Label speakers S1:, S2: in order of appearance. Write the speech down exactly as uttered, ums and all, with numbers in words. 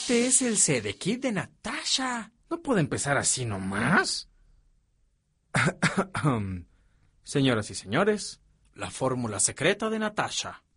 S1: Este es el CD Kit de Natasha. No puede empezar así nomás. Señoras y señores, la fórmula secreta de Natasha.